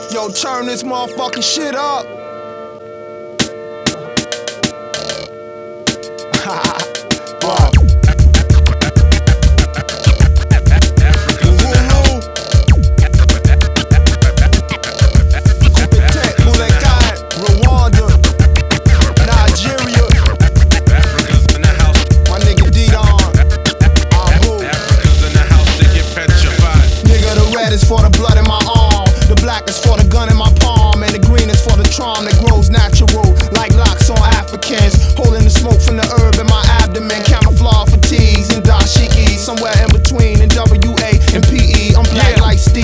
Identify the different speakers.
Speaker 1: Yo, turn this motherfucking shit up. Wow. Rwanda, Nigeria, my nigga D-Don, nigga, the red is for the blood in my arm, the black is for the gun in my palm, and the green is for the charm that grows natural, like locks on Africans, holding the smoke from the herb in my abdomen, camouflage for T's and dashiki, somewhere in between in WA and PE, I'm black like Steve.